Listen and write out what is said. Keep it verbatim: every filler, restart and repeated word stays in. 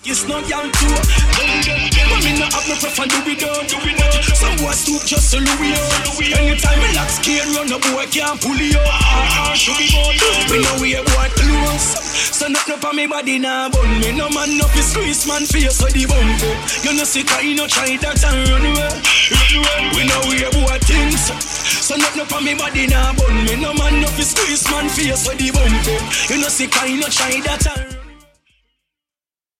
It's not y'all too. But me not have no prefer do we don't. Some boy stoop just to Louis on. Anytime me lock scared run, no boy can't pull you up. We know we a boy close. So nothing up on me body now bun me. No man up his squeeze man face so the bump up. You know sick I no try that and run away. We know we a boy things. So nothing up on me body now bun me. No man up his squeeze man face so the bump up. You know sick I no try that and